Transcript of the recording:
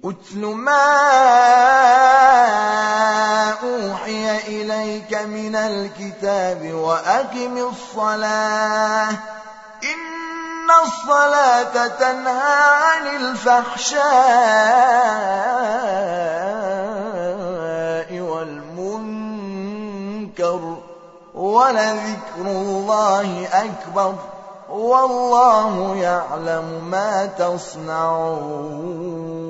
أتل ما أوحي إليك من الكتاب وأقم الصلاة إن الصلاة تنهى عن الفحشاء والمنكر ولذكر الله أكبر والله يعلم ما تصنعون.